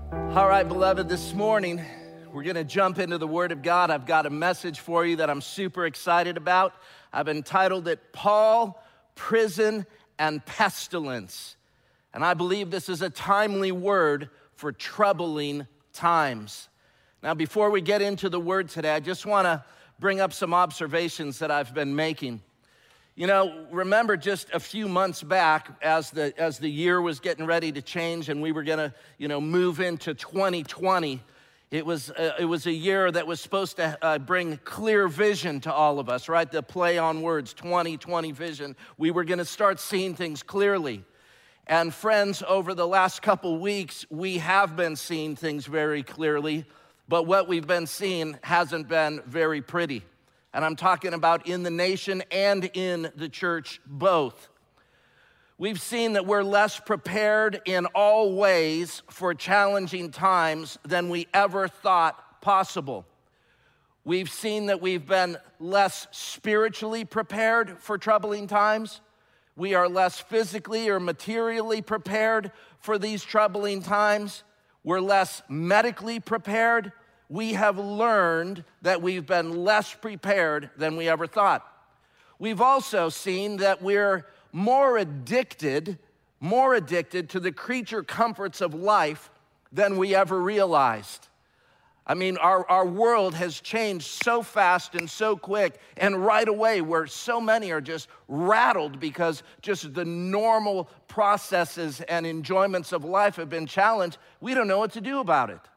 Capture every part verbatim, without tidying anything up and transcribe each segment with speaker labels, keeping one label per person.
Speaker 1: All right, beloved, this morning we're going to jump into the Word of God. I've got a message for you that I'm super excited about. I've entitled it, Paul, Prison, and Pestilence. And I believe this is a timely word for troubling times. Now, before we get into the Word today, I just want to bring up some observations that I've been making. You know, remember just a few months back as the as the year was getting ready to change and we were going to, you know, move into twenty twenty. It was uh, it was a year that was supposed to uh, bring clear vision to all of us, right? The play on words, twenty twenty vision. We were going to start seeing things clearly. And friends, over the last couple weeks, we have been seeing things very clearly, but what we've been seeing hasn't been very pretty. And I'm talking about in the nation and in the church both. We've seen that we're less prepared in all ways for challenging times than we ever thought possible. We've seen that we've been less spiritually prepared for troubling times. We are less physically or materially prepared for these troubling times. We're less medically prepared. We have learned that we've been less prepared than we ever thought. We've also seen that we're more addicted, more addicted to the creature comforts of life than we ever realized. I mean, our, our world has changed so fast and so quick, and right away where so many are just rattled because just the normal processes and enjoyments of life have been challenged, we don't know what to do about it.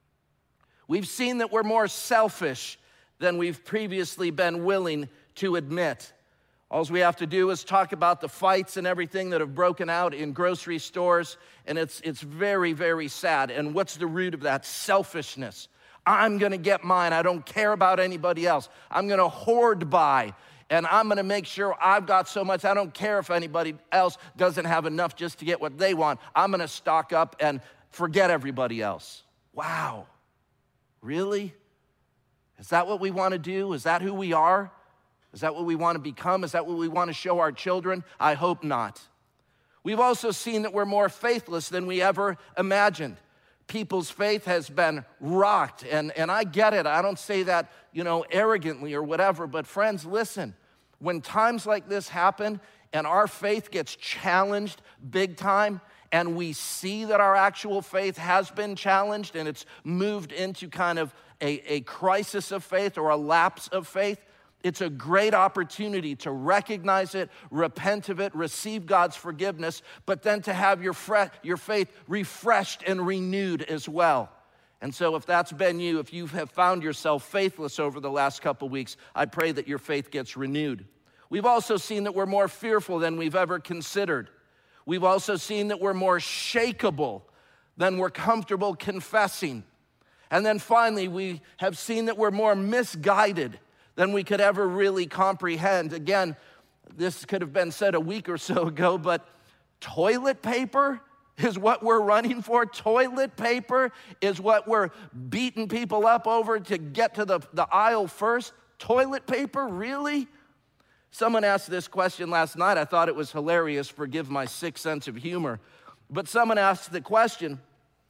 Speaker 1: We've seen that we're more selfish than we've previously been willing to admit. All we have to do is talk about the fights and everything that have broken out in grocery stores, and it's, it's very, very sad. And what's the root of that? Selfishness. I'm gonna get mine. I don't care about anybody else. I'm gonna hoard buy, and I'm gonna make sure I've got so much. I don't care if anybody else doesn't have enough just to get what they want. I'm gonna stock up and forget everybody else. Wow. Really? Is that what we want to do? Is that who we are? Is that what we want to become? Is that what we want to show our children? I hope not. We've also seen that we're more faithless than we ever imagined. People's faith has been rocked, and, and I get it. I don't say that, you know, arrogantly or whatever, but friends, listen. When times like this happen and our faith gets challenged big time, and we see that our actual faith has been challenged and it's moved into kind of a, a crisis of faith or a lapse of faith, it's a great opportunity to recognize it, repent of it, receive God's forgiveness, but then to have your, fre- your faith refreshed and renewed as well. And so if that's been you, if you have found yourself faithless over the last couple weeks, I pray that your faith gets renewed. We've also seen that we're more fearful than we've ever considered. We've also seen that we're more shakeable than we're comfortable confessing. And then finally, we have seen that we're more misguided than we could ever really comprehend. Again, this could have been said a week or so ago, but toilet paper is what we're running for. Toilet paper is what we're beating people up over to get to the, the aisle first. Toilet paper, really? Someone asked this question last night. I thought it was hilarious. Forgive my sick sense of humor. But someone asked the question,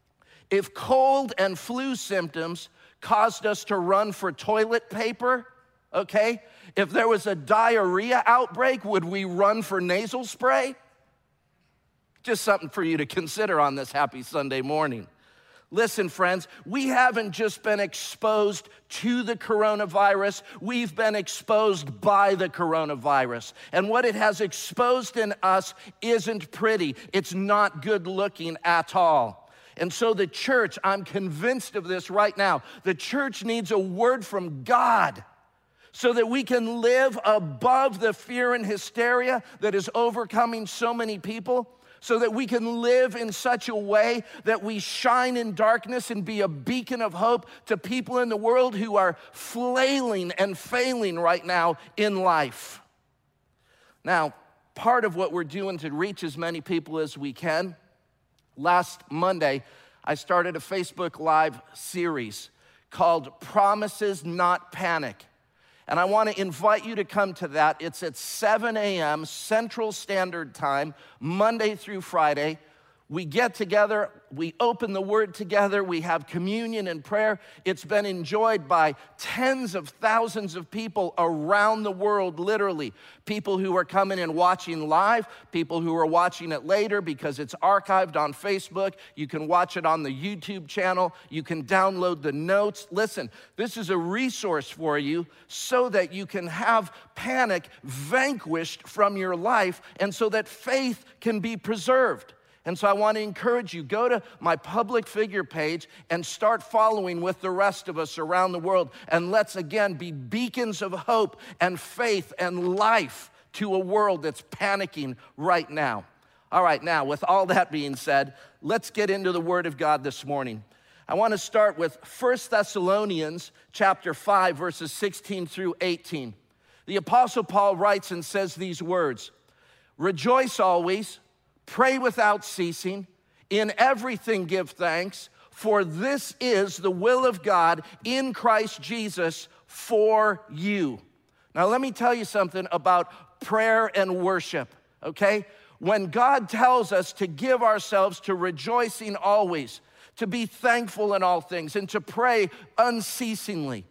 Speaker 1: if cold and flu symptoms caused us to run for toilet paper, okay, if there was a diarrhea outbreak, would we run for nasal spray? Just something for you to consider on this happy Sunday morning. Listen, friends, we haven't just been exposed to the coronavirus, we've been exposed by the coronavirus. And what it has exposed in us isn't pretty. It's not good looking at all. And so the church, I'm convinced of this right now, the church needs a word from God so that we can live above the fear and hysteria that is overcoming so many people, so that we can live in such a way that we shine in darkness and be a beacon of hope to people in the world who are flailing and failing right now in life. Now, part of what we're doing to reach as many people as we can, last Monday, I started a Facebook Live series called Promises Not Panic. And I want to invite you to come to that. It's at seven a.m. Central Standard Time, Monday through Friday. We get together, we open the Word together, we have communion and prayer. It's been enjoyed by tens of thousands of people around the world, literally. People who are coming and watching live, people who are watching it later because it's archived on Facebook. You can watch it on the YouTube channel. You can download the notes. Listen, this is a resource for you so that you can have panic vanquished from your life and so that faith can be preserved. And so I want to encourage you, go to my public figure page and start following with the rest of us around the world. And let's again be beacons of hope and faith and life to a world that's panicking right now. All right, now with all that being said, let's get into the Word of God this morning. I want to start with First Thessalonians chapter five, verses sixteen through eighteen. The Apostle Paul writes and says these words, "Rejoice always, pray without ceasing, in everything give thanks, for this is the will of God in Christ Jesus for you." Now let me tell you something about prayer and worship, okay? When God tells us to give ourselves to rejoicing always, to be thankful in all things, and to pray unceasingly,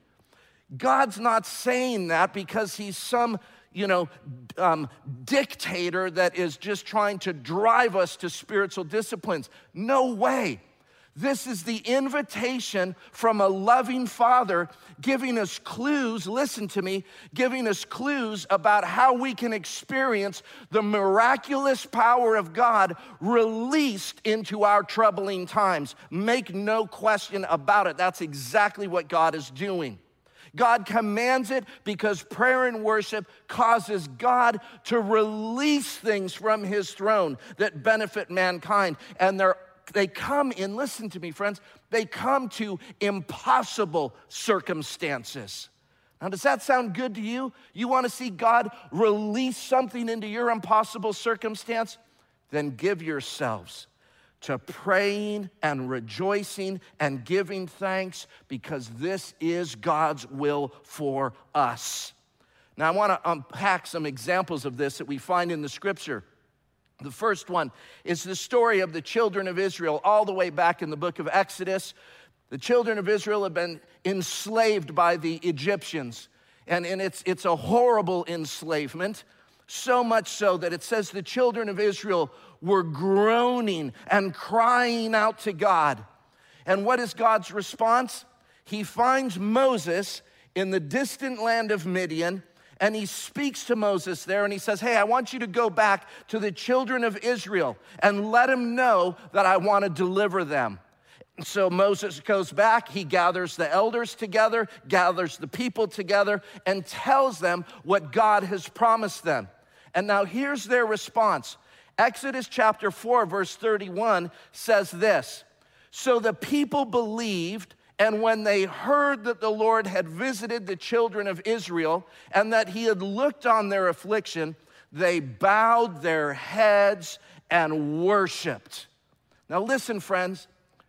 Speaker 1: God's not saying that because he's some you know, um, dictator that is just trying to drive us to spiritual disciplines. No way. This is the invitation from a loving Father giving us clues, listen to me, giving us clues about how we can experience the miraculous power of God released into our troubling times. Make no question about it. That's exactly what God is doing. God commands it because prayer and worship causes God to release things from his throne that benefit mankind. And they're, they come in, listen to me, friends, they come to impossible circumstances. Now, does that sound good to you? You want to see God release something into your impossible circumstance? Then give yourselves to praying and rejoicing and giving thanks because this is God's will for us. Now, I want to unpack some examples of this that we find in the scripture. The first one is the story of the children of Israel all the way back in the book of Exodus. The children of Israel have been enslaved by the Egyptians, and, and it's, it's a horrible enslavement. So much so that it says the children of Israel were groaning and crying out to God. And what is God's response? He finds Moses in the distant land of Midian, and he speaks to Moses there, and he says, hey, I want you to go back to the children of Israel and let them know that I want to deliver them. So Moses goes back, he gathers the elders together, gathers the people together, and tells them what God has promised them. And now here's their response. Exodus chapter four, verse thirty-one says this, "So the people believed, and when they heard that the Lord had visited the children of Israel and that he had looked on their affliction, they bowed their heads and worshiped." Now listen, friends,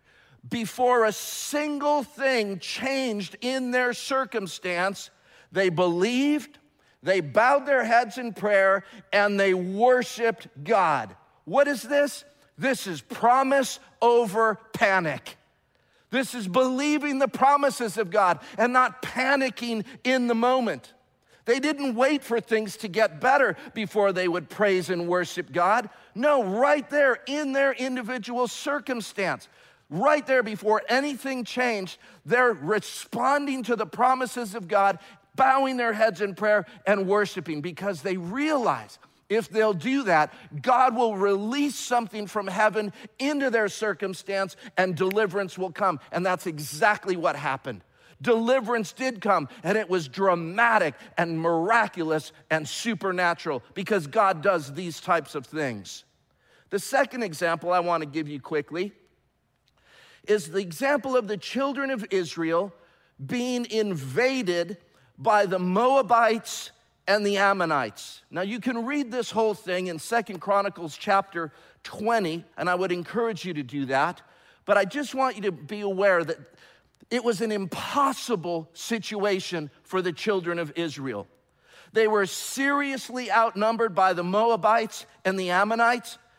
Speaker 1: before a single thing changed in their circumstance, they believed, they bowed their heads in prayer, and they worshiped God. What is this? This is promise over panic. This is believing the promises of God and not panicking in the moment. They didn't wait for things to get better before they would praise and worship God. No, right there in their individual circumstance, right there before anything changed, they're responding to the promises of God, bowing their heads in prayer and worshiping because they realize if they'll do that, God will release something from heaven into their circumstance and deliverance will come. And that's exactly what happened. Deliverance did come, and it was dramatic and miraculous and supernatural because God does these types of things. The second example I want to give you quickly is the example of the children of Israel being invaded by the Moabites and the Ammonites. Now you can read this whole thing in Second Chronicles chapter twenty, and I would encourage you to do that. But I just want you to be aware that it was an impossible situation for the children of Israel. They were seriously outnumbered by the Moabites and the Ammonites.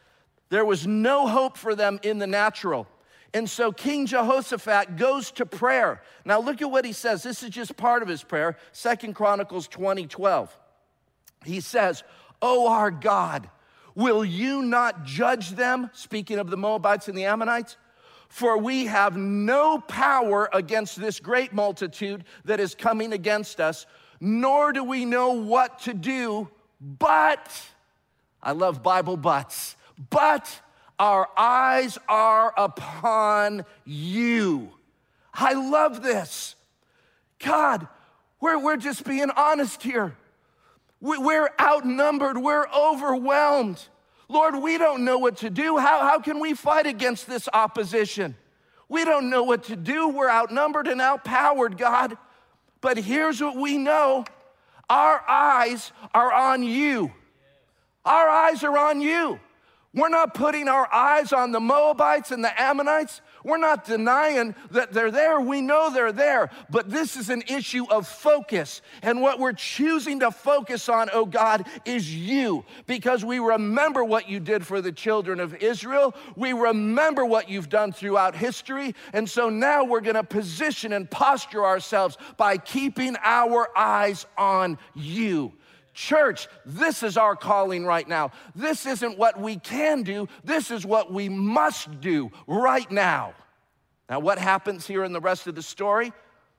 Speaker 1: There was no hope for them in the natural. And so King Jehoshaphat goes to prayer. Now look at what he says. This is just part of his prayer. Second Chronicles twenty twelve. He says, "Oh, our God, will you not judge them?" Speaking of the Moabites and the Ammonites. "For we have no power against this great multitude that is coming against us, nor do we know what to do, but," I love Bible buts, "but our eyes are upon you." I love this. God, we're, we're just being honest here. We, we're outnumbered, we're overwhelmed. Lord, we don't know what to do. How, how can we fight against this opposition? We don't know what to do. We're outnumbered and outpowered, God. But here's what we know. Our eyes are on you. Our eyes are on you. We're not putting our eyes on the Moabites and the Ammonites. We're not denying that they're there. We know they're there. But this is an issue of focus. And what we're choosing to focus on, oh God, is you. Because we remember what you did for the children of Israel. We remember what you've done throughout history. And so now we're going to position and posture ourselves by keeping our eyes on you. Church, this is our calling right now. This isn't what we can do. This is what we must do right now. Now, what happens here in the rest of the story?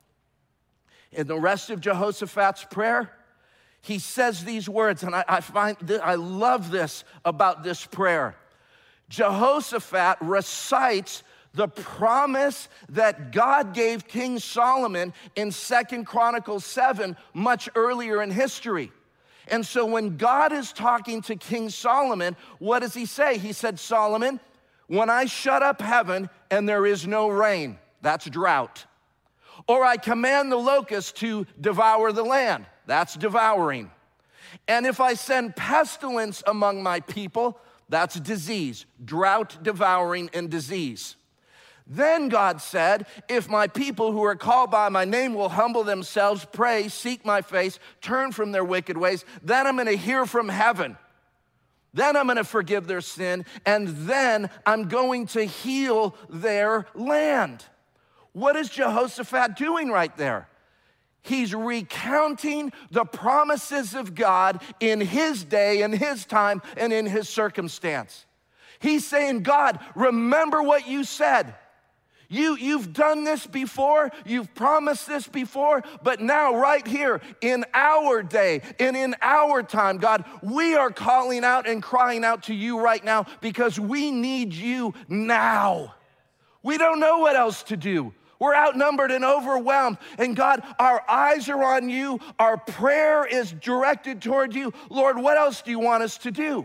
Speaker 1: In the rest of Jehoshaphat's prayer, he says these words, and I, I find th- I love this about this prayer. Jehoshaphat recites the promise that God gave King Solomon in Second Chronicles seven much earlier in history. And so when God is talking to King Solomon, what does he say? He said, "Solomon, when I shut up heaven and there is no rain," that's drought, "or I command the locusts to devour the land," that's devouring, "and if I send pestilence among my people," that's disease, drought, devouring, and disease. Then God said, "If my people who are called by my name will humble themselves, pray, seek my face, turn from their wicked ways, then I'm going to hear from heaven. Then I'm going to forgive their sin, and then I'm going to heal their land." What is Jehoshaphat doing right there? He's recounting the promises of God in his day, in his time, and in his circumstance. He's saying, God, remember what you said. You, you've done this before, you've promised this before, but now right here in our day and in our time, God, we are calling out and crying out to you right now because we need you now. We don't know what else to do. We're outnumbered and overwhelmed. And God, our eyes are on you. Our prayer is directed toward you. Lord, what else do you want us to do?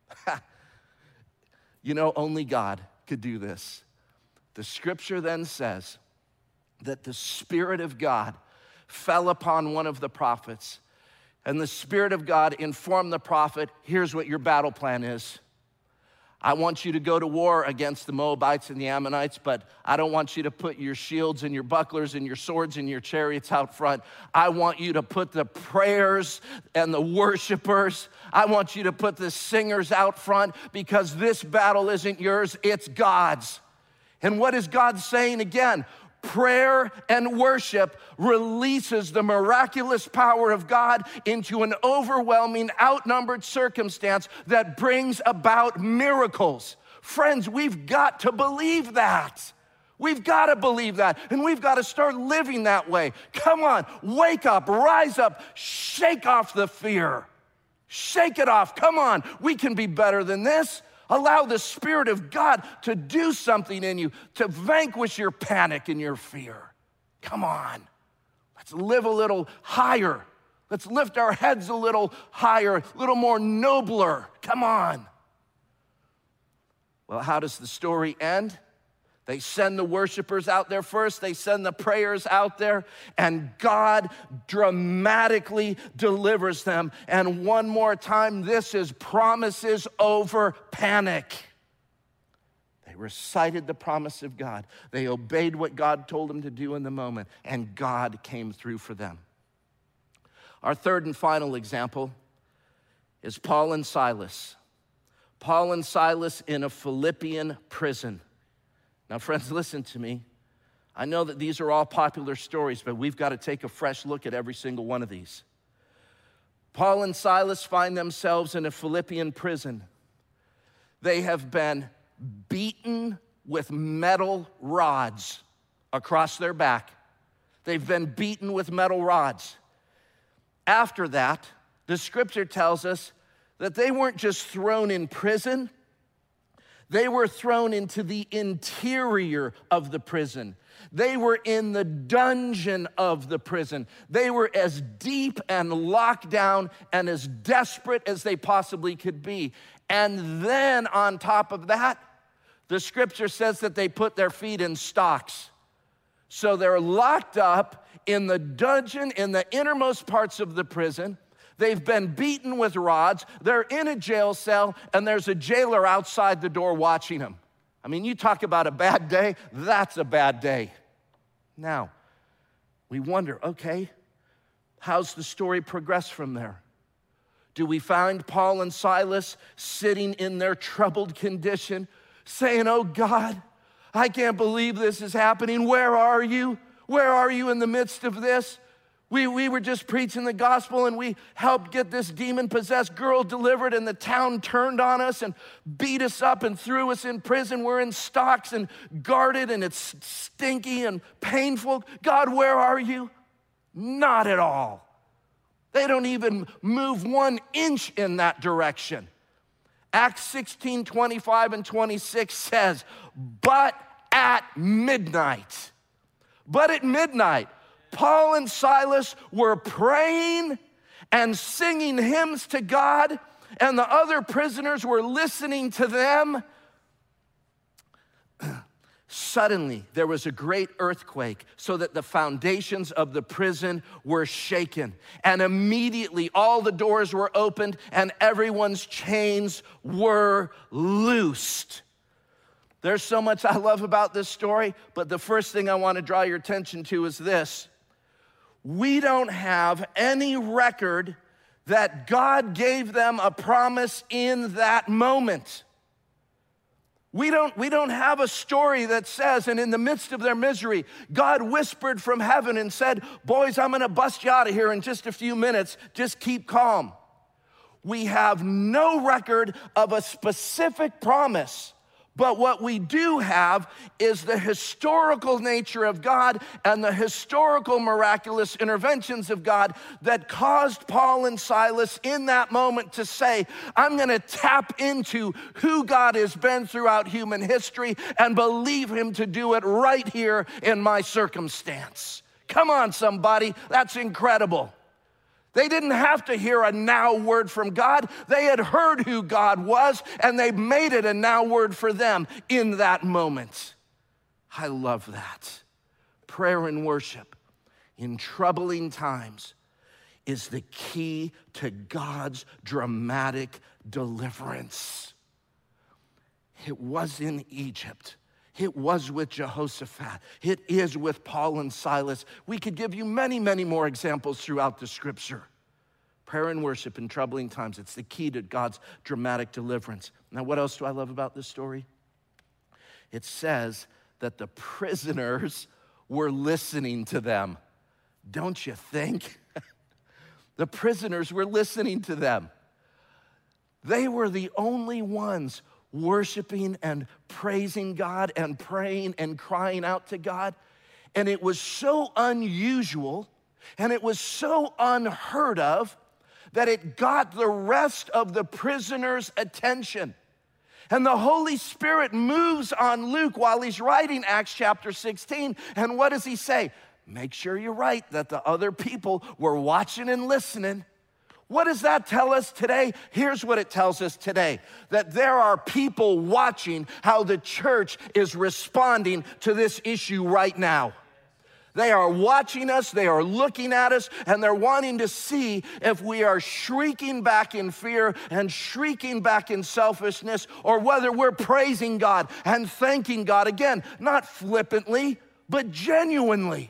Speaker 1: You know, only God could do this. The scripture then says that the Spirit of God fell upon one of the prophets, and the Spirit of God informed the prophet, here's what your battle plan is. I want you to go to war against the Moabites and the Ammonites, but I don't want you to put your shields and your bucklers and your swords and your chariots out front. I want you to put the prayers and the worshipers. I want you to put the singers out front because this battle isn't yours, it's God's. And what is God saying again? Prayer and worship releases the miraculous power of God into an overwhelming, outnumbered circumstance that brings about miracles. Friends, we've got to believe that. We've got to believe that, and we've got to start living that way. Come on, wake up, rise up, shake off the fear. Shake it off. Come on, we can be better than this. Allow the Spirit of God to do something in you, to vanquish your panic and your fear. Come on. Let's live a little higher. Let's lift our heads a little higher, a little more nobler. Come on. Well, how does the story end? They send the worshipers out there first. They send the prayers out there, and God dramatically delivers them. And one more time, this is promises over panic. They recited the promise of God. They obeyed what God told them to do in the moment, and God came through for them. Our third and final example is Paul and Silas. Paul and Silas in a Philippian prison. Now, friends, listen to me. I know that these are all popular stories, but we've got to take a fresh look at every single one of these. Paul and Silas find themselves in a Philippian prison. They have been beaten with metal rods across their back. They've been beaten with metal rods. After that, the scripture tells us that they weren't just thrown in prison, they were thrown into the interior of the prison. They were in the dungeon of the prison. They were as deep and locked down and as desperate as they possibly could be. And then on top of that, the scripture says that they put their feet in stocks. So they're locked up in the dungeon, in the innermost parts of the prison. They've been beaten with rods. They're in a jail cell, and there's a jailer outside the door watching them. I mean, you talk about a bad day, that's a bad day. Now, we wonder, okay, how's the story progress from there? Do we find Paul and Silas sitting in their troubled condition, saying, oh God, I can't believe this is happening. Where are you? Where are you in the midst of this? We, we were just preaching the gospel and we helped get this demon-possessed girl delivered, and the town turned on us and beat us up and threw us in prison. We're in stocks and guarded, and it's stinky and painful. God, where are you? Not at all. They don't even move one inch in that direction. Acts sixteen, twenty-five and twenty-six says, but at midnight, but at midnight, Paul and Silas were praying and singing hymns to God, and the other prisoners were listening to them. Suddenly, there was a great earthquake, so that the foundations of the prison were shaken. And immediately, all the doors were opened, and everyone's chains were loosed. There's so much I love about this story, but the first thing I want to draw your attention to is this. We don't have any record that God gave them a promise in that moment. We don't, we don't have a story that says, and in the midst of their misery, God whispered from heaven and said, boys, I'm gonna bust you out of here in just a few minutes, just keep calm. We have no record of a specific promise. But what we do have is the historical nature of God and the historical miraculous interventions of God that caused Paul and Silas in that moment to say, I'm gonna tap into who God has been throughout human history and believe him to do it right here in my circumstance. Come on, somebody, that's incredible. They didn't have to hear a now word from God. They had heard who God was, and they made it a now word for them in that moment. I love that. Prayer and worship in troubling times is the key to God's dramatic deliverance. It was in Egypt. It was with Jehoshaphat. It is with Paul and Silas. We could give you many, many more examples throughout the scripture. Prayer and worship in troubling times. It's the key to God's dramatic deliverance. Now, what else do I love about this story? It says that the prisoners were listening to them. Don't you think? The prisoners were listening to them. They were the only ones worshiping and praising God and praying and crying out to God. And it was so unusual and it was so unheard of that it got the rest of the prisoners' attention. And the Holy Spirit moves on Luke while he's writing Acts chapter sixteen. And what does he say? Make sure you're right that the other people were watching and listening. What does that tell us today? Here's what it tells us today, that there are people watching how the church is responding to this issue right now. They are watching us, they are looking at us, and they're wanting to see if we are shrieking back in fear and shrieking back in selfishness, or whether we're praising God and thanking God, again, not flippantly, but genuinely.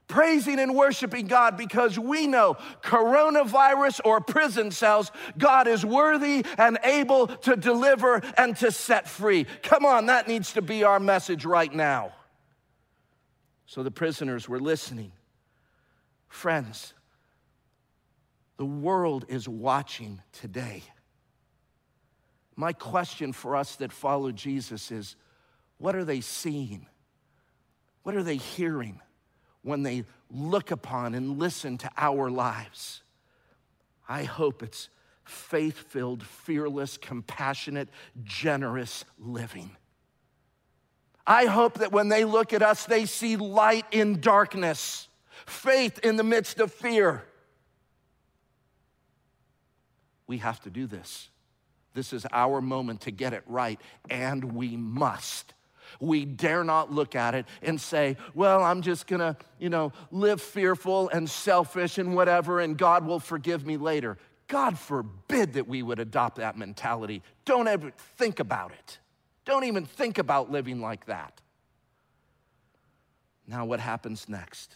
Speaker 1: praising and worshiping God because we know coronavirus or prison cells, God is worthy and able to deliver and to set free. Come on, that needs to be our message right now. So the prisoners were listening. Friends, the world is watching today. My question for us that follow Jesus is, what are they seeing? What are they hearing when they look upon and listen to our lives? I hope it's faith-filled, fearless, compassionate, generous living. I hope that when they look at us, they see light in darkness, faith in the midst of fear. We have to do this. This is our moment to get it right, and we must. We dare not look at it and say, well, I'm just gonna, you know, live fearful and selfish and whatever, and God will forgive me later. God forbid that we would adopt that mentality. Don't ever think about it. Don't even think about living like that. Now, what happens next?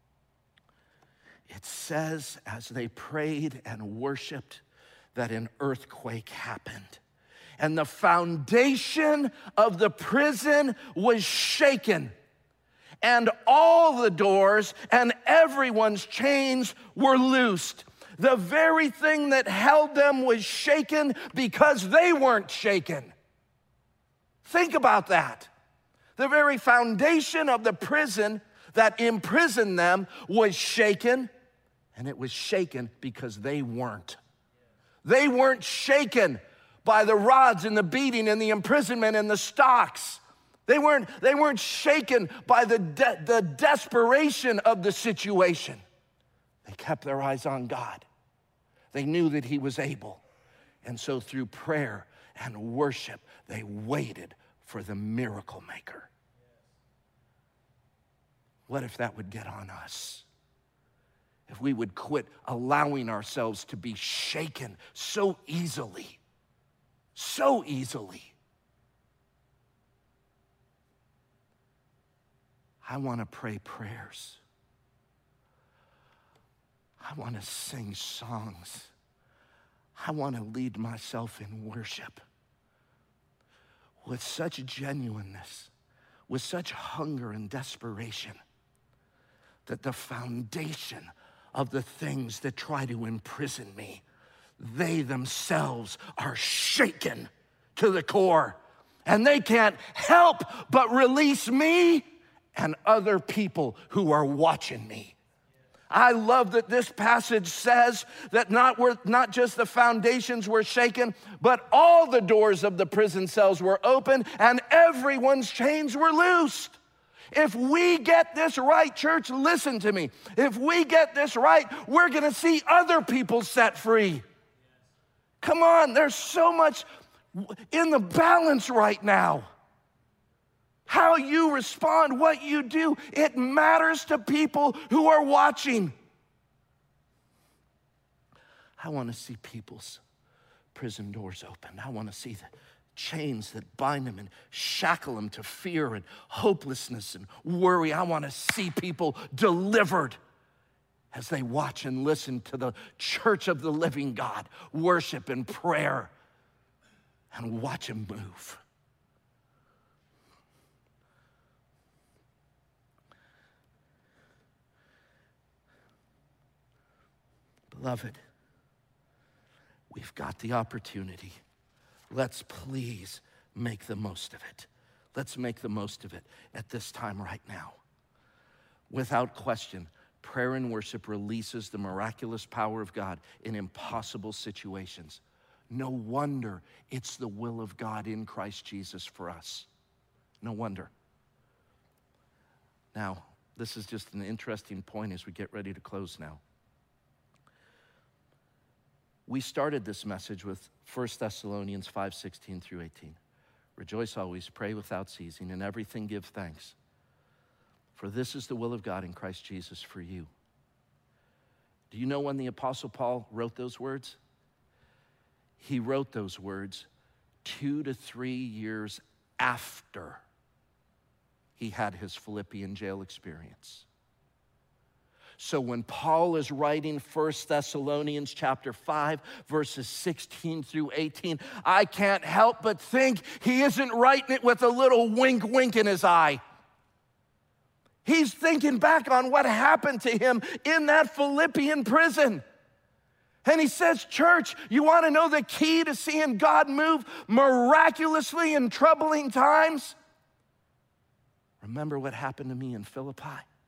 Speaker 1: It says, as they prayed and worshiped, that an earthquake happened. And the foundation of the prison was shaken. And all the doors and everyone's chains were loosed. The very thing that held them was shaken because they weren't shaken. Think about that. The very foundation of the prison that imprisoned them was shaken, and it was shaken because they weren't. They weren't shaken by the rods and the beating and the imprisonment and the stocks. They weren't, they weren't shaken by the, de- the desperation of the situation. They kept their eyes on God. They knew that He was able. And so through prayer and worship, they waited for the miracle maker. What if that would get on us? If we would quit allowing ourselves to be shaken so easily, so easily. I want to pray prayers. I want to sing songs. I want to lead myself in worship with such genuineness, with such hunger and desperation, that the foundation of the things that try to imprison me, they themselves are shaken to the core, and they can't help but release me and other people who are watching me. I love that this passage says that not, were, not just the foundations were shaken, but all the doors of the prison cells were open and everyone's chains were loosed. If we get this right, church, listen to me. If we get this right, we're going to see other people set free. Come on, there's so much in the balance right now. How you respond, what you do, it matters to people who are watching. I want to see people's prison doors open. I want to see the chains that bind them and shackle them to fear and hopelessness and worry. I want to see people delivered as they watch and listen to the church of the living God, worship and prayer, and watch Him move. Beloved, we've got the opportunity. Let's please make the most of it. Let's make the most of it at this time right now. Without question, prayer and worship releases the miraculous power of God in impossible situations. No wonder it's the will of God in Christ Jesus for us. No wonder. Now, this is just an interesting point as we get ready to close now. We started this message with First Thessalonians five, sixteen through eighteen. Rejoice always, pray without ceasing, in everything give thanks. For this is the will of God in Christ Jesus for you. Do you know when the Apostle Paul wrote those words? He wrote those words two to three years after he had his Philippian jail experience. So when Paul is writing First Thessalonians chapter five, verses sixteen through eighteen, I can't help but think he isn't writing it with a little wink wink in his eye. He's thinking back on what happened to him in that Philippian prison. And he says, church, you want to know the key to seeing God move miraculously in troubling times? Remember what happened to me in Philippi?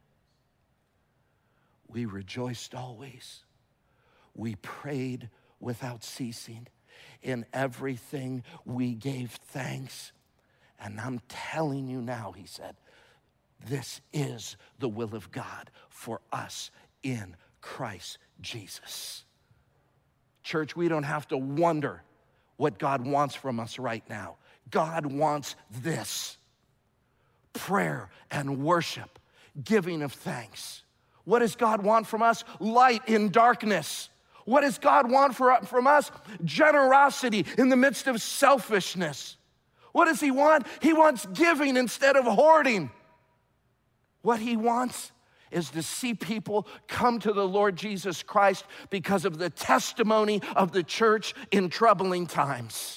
Speaker 1: We rejoiced always. We prayed without ceasing. In everything we gave thanks. And I'm telling you now, he said, this is the will of God for us in Christ Jesus. Church, we don't have to wonder what God wants from us right now. God wants this. Prayer and worship, giving of thanks. What does God want from us? Light in darkness. What does God want for, from us? Generosity in the midst of selfishness. What does he want? He wants giving instead of hoarding. What he wants is to see people come to the Lord Jesus Christ because of the testimony of the church in troubling times.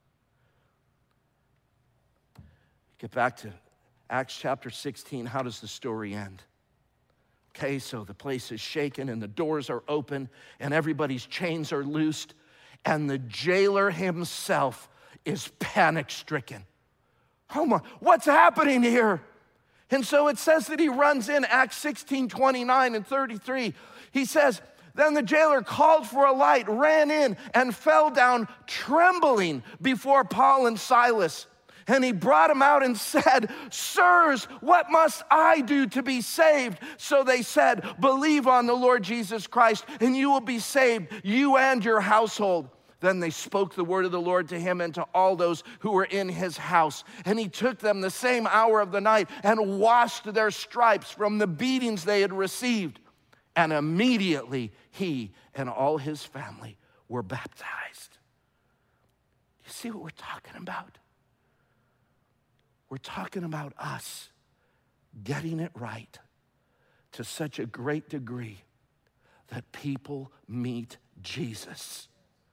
Speaker 1: Get back to Acts chapter sixteen. How does the story end? Okay, so the place is shaken and the doors are open and everybody's chains are loosed and the jailer himself is panic-stricken. Oh my, what's happening here? And so it says that he runs in, Acts sixteen, twenty-nine and thirty-three. He says, then the jailer called for a light, ran in and fell down trembling before Paul and Silas. And he brought him out and said, sirs, what must I do to be saved? So they said, believe on the Lord Jesus Christ, and you will be saved, you and your household. Then they spoke the word of the Lord to him and to all those who were in his house. And he took them the same hour of the night and washed their stripes from the beatings they had received. And immediately he and all his family were baptized. You see what we're talking about? We're talking about us getting it right to such a great degree that people meet Jesus.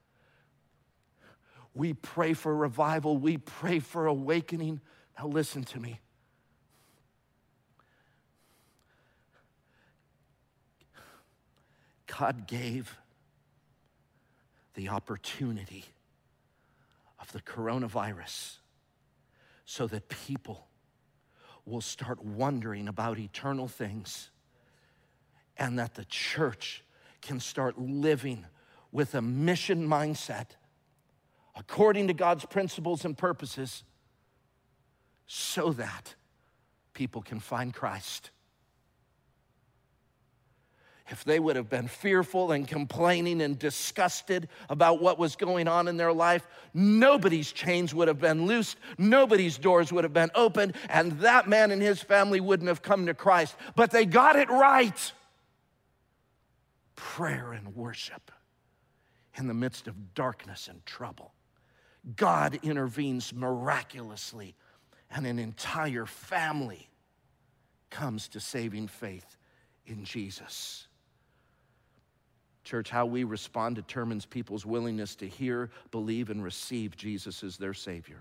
Speaker 1: We pray for revival. We pray for awakening. Now listen to me. God gave the opportunity of the coronavirus so that people will start wondering about eternal things and that the church can start living with a mission mindset according to God's principles and purposes so that people can find Christ. If they would have been fearful and complaining and disgusted about what was going on in their life, nobody's chains would have been loosed, nobody's doors would have been opened, and that man and his family wouldn't have come to Christ. But they got it right. Prayer and worship in the midst of darkness and trouble. God intervenes miraculously, and an entire family comes to saving faith in Jesus. Church, how we respond determines people's willingness to hear, believe, and receive Jesus as their Savior.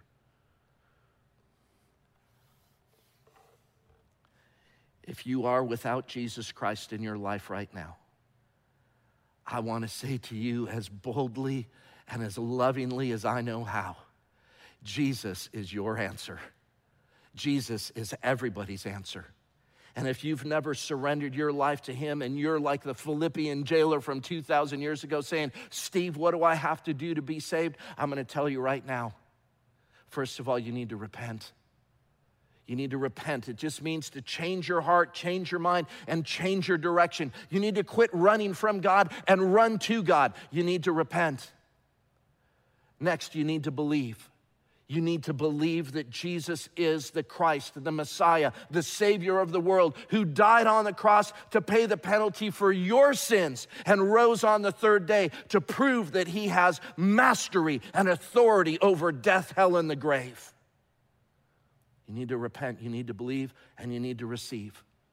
Speaker 1: If you are without Jesus Christ in your life right now, I want to say to you as boldly and as lovingly as I know how, Jesus is your answer. Jesus is everybody's answer. And if you've never surrendered your life to him and you're like the Philippian jailer from two thousand years ago saying, Steve, what do I have to do to be saved? I'm going to tell you right now. First of all, you need to repent. You need to repent. It just means to change your heart, change your mind, and change your direction. You need to quit running from God and run to God. You need to repent. Next, you need to believe. You need to believe that Jesus is the Christ, the Messiah, the Savior of the world, who died on the cross to pay the penalty for your sins and rose on the third day to prove that he has mastery and authority over death, hell, and the grave. You need to repent, you need to believe, and you need to receive.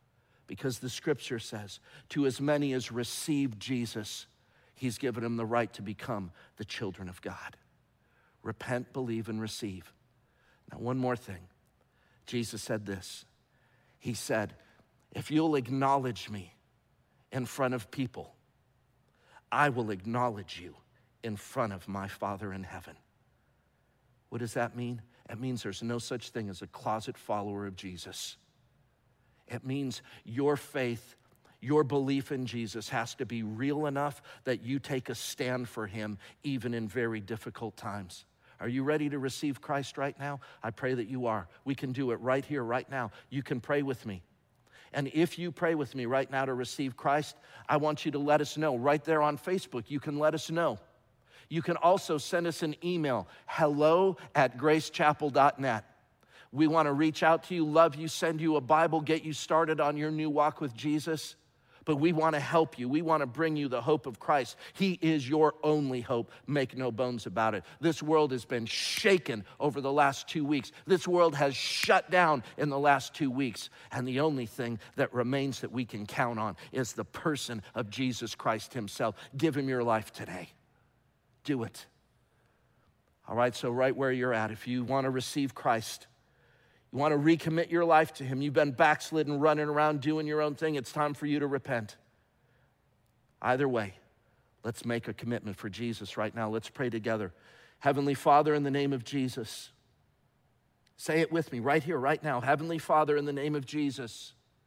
Speaker 1: Because the scripture says, to as many as received Jesus, he's given them the right to become the children of God. Repent, believe, and receive. Now, one more thing. Jesus said this. He said, if you'll acknowledge me in front of people, I will acknowledge you in front of my Father in heaven. What does that mean? It means there's no such thing as a closet follower of Jesus. It means your faith, your belief in Jesus has to be real enough that you take a stand for him even in very difficult times. Are you ready to receive Christ right now? I pray that you are. We can do it right here, right now. You can pray with me. And if you pray with me right now to receive Christ, I want you to let us know. Right there on Facebook, you can let us know. You can also send us an email, hello at gracechapel dot net. We want to reach out to you, love you, send you a Bible, get you started on your new walk with Jesus. But we want to help you. We want to bring you the hope of Christ. He is your only hope. Make no bones about it. This world has been shaken over the last two weeks. This world has shut down in the last two weeks. And the only thing that remains that we can count on is the person of Jesus Christ himself. Give him your life today. Do it. All right, so right where you're at, if you want to receive Christ, you want to recommit your life to him, you've been backslidden, running around doing your own thing, it's time for you to repent. Either way, let's make a commitment for Jesus right now. Let's pray together. Heavenly Father, in the name of Jesus, say it with me right here, right now. Heavenly Father, in the name of Jesus,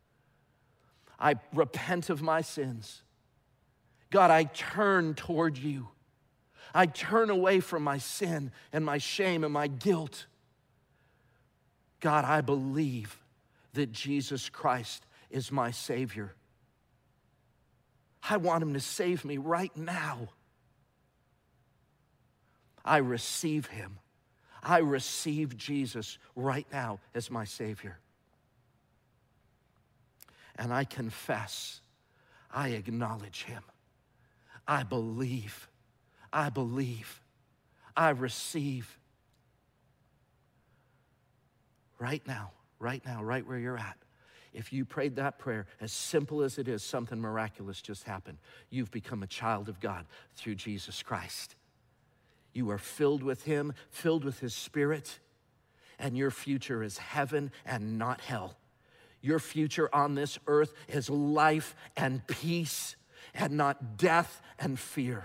Speaker 1: I repent of my sins. God, I turn toward you. I turn away from my sin and my shame and my guilt. God, I believe that Jesus Christ is my Savior. I want him to save me right now. I receive him. I receive Jesus right now as my Savior. And I confess, I acknowledge him. I believe. I believe, I receive. Right now, right now, right where you're at. If you prayed that prayer, as simple as it is, something miraculous just happened. You've become a child of God through Jesus Christ. You are filled with him, filled with his Spirit, and your future is heaven and not hell. Your future on this earth is life and peace and not death and fear.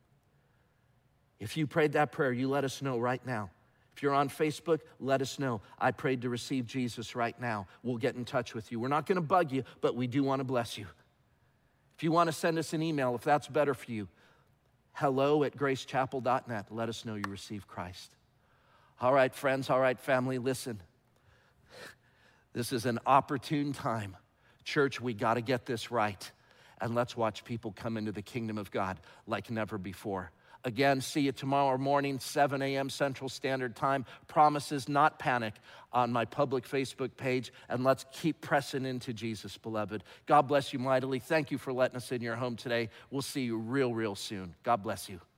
Speaker 1: If you prayed that prayer, you let us know right now. If you're on Facebook, let us know. I prayed to receive Jesus right now. We'll get in touch with you. We're not going to bug you, but we do want to bless you. If you want to send us an email, if that's better for you, hello at gracechapel dot net. Let us know you received Christ. All right, friends, all right, family, listen. This is an opportune time. Church, we got to get this right. And let's watch people come into the kingdom of God like never before. Again, see you tomorrow morning, seven a.m. Central Standard Time. Promises, not panic, on my public Facebook page. And let's keep pressing into Jesus, beloved. God bless you mightily. Thank you for letting us in your home today. We'll see you real, real soon. God bless you.